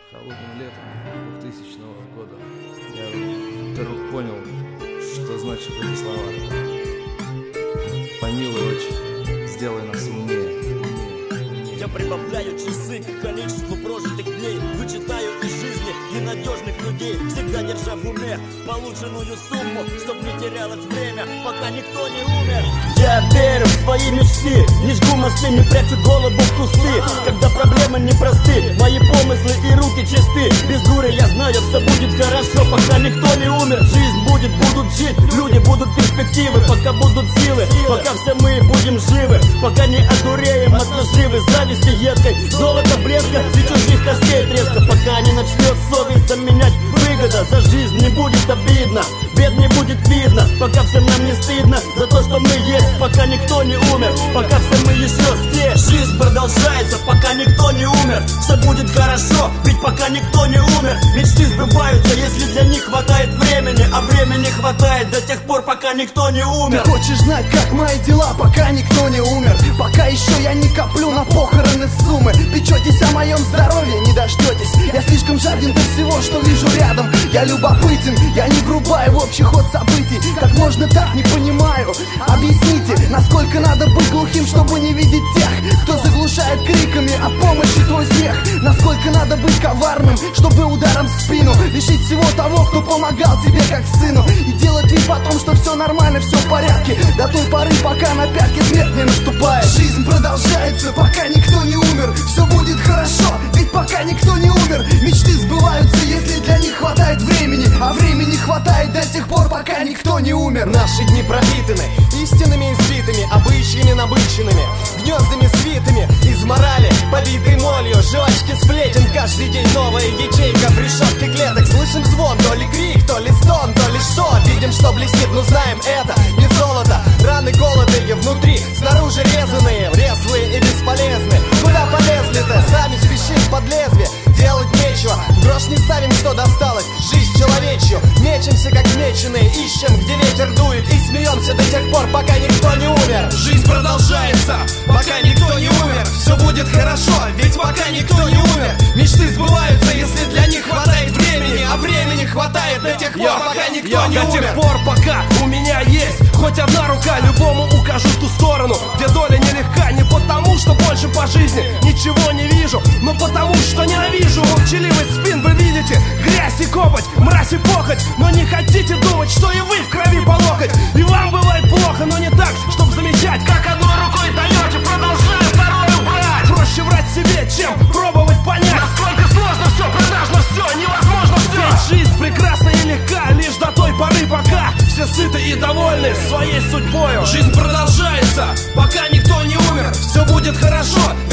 Холодным летом 2000 года я вдруг понял, что значит эти слова. Помилуй, отче, сделай нас умнее. Я прибавляю часы к количеству прожитых дней, вычитаю из жизни ненадежных людей, всегда держа в уме полученную сумму, чтоб не терялось время, пока никто не умер. Я верю в свои мечты, не жгу мосты, не прячу голову в кусты. Когда проблемы непросты, мои помыслы и руки чисты. Без дури я знаю, все будет хорошо, пока никто не умер. Жизнь будет, будут жить, люди будут перспективы, пока будут силы, пока все мы будем живы, пока не одуреем от наживы, зависти едкой, золото блеска и чужих костей треска. Пока не начнет совесть заменять выгода, за жизнь не будет обидно, бед не будет видно, пока всем нам не стыдно за то, что мы есть, пока никто не умер, пока все мы еще здесь. Жизнь продолжается, пока никто не умер, все будет хорошо, ведь пока никто не умер. Мечты сбываются, если для них хватает времени, а времени хватает до тех пор, пока никто не умер. Ты хочешь знать, как мои дела, пока никто не умер, пока еще я не коплю на похороны суммы. Печетесь о моем здоровье, не дождетесь. Я слишком жаден до всего, что вижу рядом. Я любопытен, я не врубаю в общий ход событий. Как можно так, не понимаю. Объясните, насколько надо быть глухим, чтобы не видеть тех, кто заглушает криками о помощи твой смех. Насколько надо быть коварным, чтобы ударом в спину лишить всего того, кто помогал тебе как сыну. И делать вид потом, что все нормально, все в порядке, до той поры, пока на пятки смерть не наступает. Жизнь продолжается, пока никто не умер. Все будет хорошо, ведь пока никто не умер. Мечты сбываются, если для них хватает времени, а времени хватает до тех пор, пока никто не умер. Наши дни пропитаны истинными избитыми, обычными набыченными, гнездами свитыми из морали, побитой молью, жвачки сплетен. Каждый день новая ячейка в решетке клеток. Слышим звон, то ли крик, то ли стон, то ли что. Видим, что блестит, но знаем, это не золото. Раны голодные внутри, снаружи резаные, резвые и бесполезны. Куда полезли-то? Сами спешим под лезвие, делать нечего, в грош не ставим, что досталось. Жизнь человечью, мечемся как меченые, ищем, где ветер дует, и смеемся до тех пор, пока никто не умер. Жизнь продолжается, пока никто не умер. Все будет хорошо, ведь пока никто не умер. Мечты сбываются, если для них хватает времени, а времени хватает до тех пор, пока никто не умер. До тех пор, пока у меня есть хоть одна рука, любому укажу в ту сторону, где доля нелегка. Не потому, что больше по жизни ничего не вижу, но потому, что ненавижу молчаливый спин. Вы видите грязь и копоть, мразь и похоть, но не хотите думать, что и вы в крови по локоть. И вам бывает плохо, но не так, чтобы замечать, как одной рукой даете, продолжая вторую брать. Проще врать себе, чем пробовать понять, насколько сложно все, продажно все, невозможно все. Ведь жизнь прекрасна и легка лишь до той поры, пока все сыты и довольны своей судьбою. Жизнь продолжается, пока никто не умер. Все будет хорошо,